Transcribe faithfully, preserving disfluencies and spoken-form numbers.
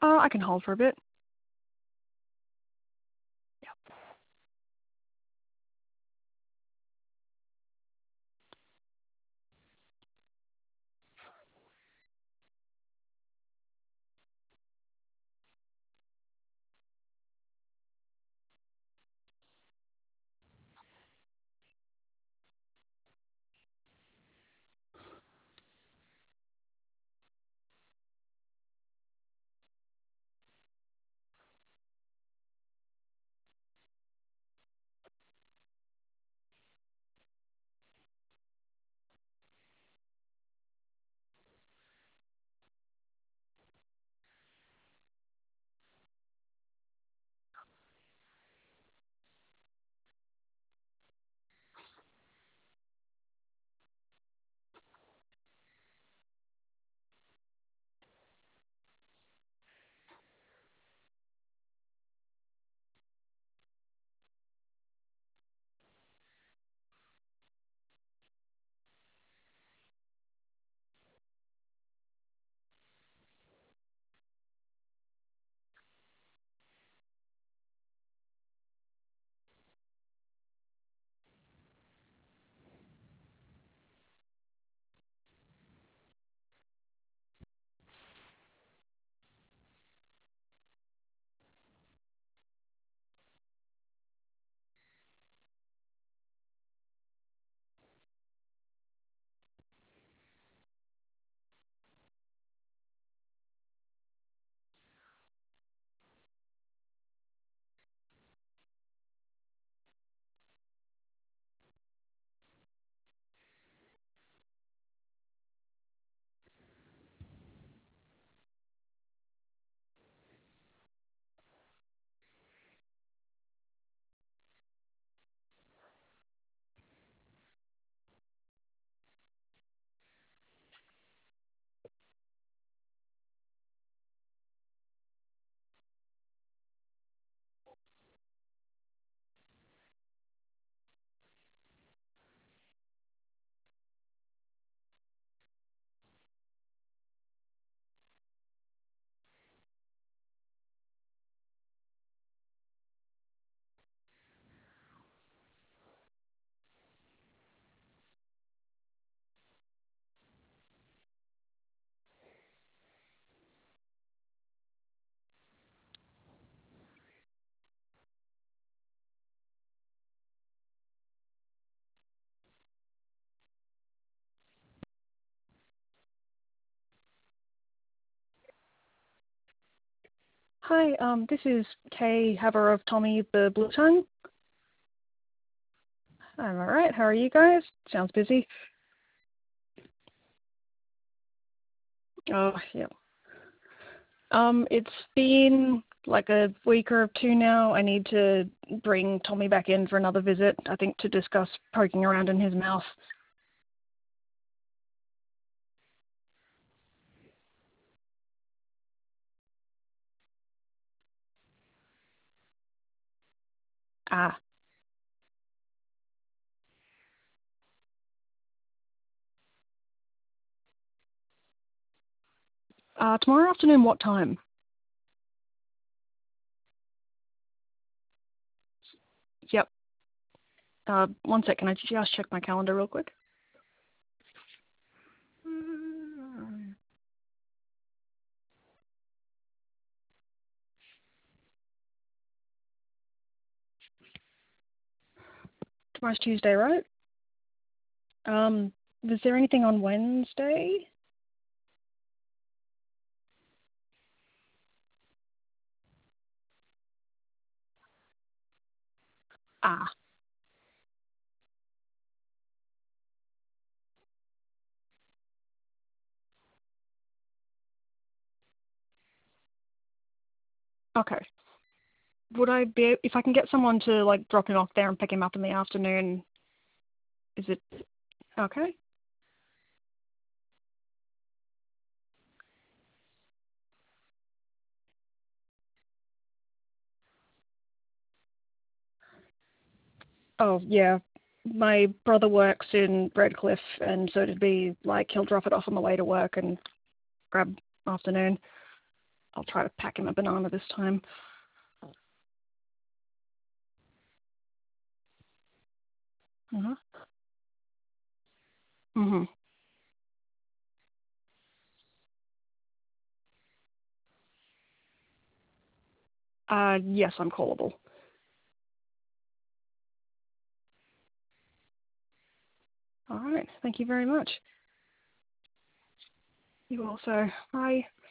Uh, I can hold for a bit. Yeah. Hi, um, this is Kay Haver of Tommy the Blue Tongue. I'm alright, how are you guys? Sounds busy. Oh, yeah. Um, it's been like a week or two now. I need to bring Tommy back in for another visit, I think to discuss poking around in his mouth. Ah. Uh, tomorrow afternoon, what time? Yep. Uh, one sec, can I just check my calendar real quick? Tomorrow's Tuesday, right? Um, is there anything on Wednesday? Ah. Okay. Would I be, if I can get someone to like drop him off there and pick him up in the afternoon, is it okay? Oh, yeah. My brother works in Redcliffe, and so it'd be like he'll drop it off on the way to work and grab afternoon. I'll try to pack him a banana this time. Uh-huh. Mhm. Uh, yes, I'm callable. All right. Thank you very much. You also. Bye.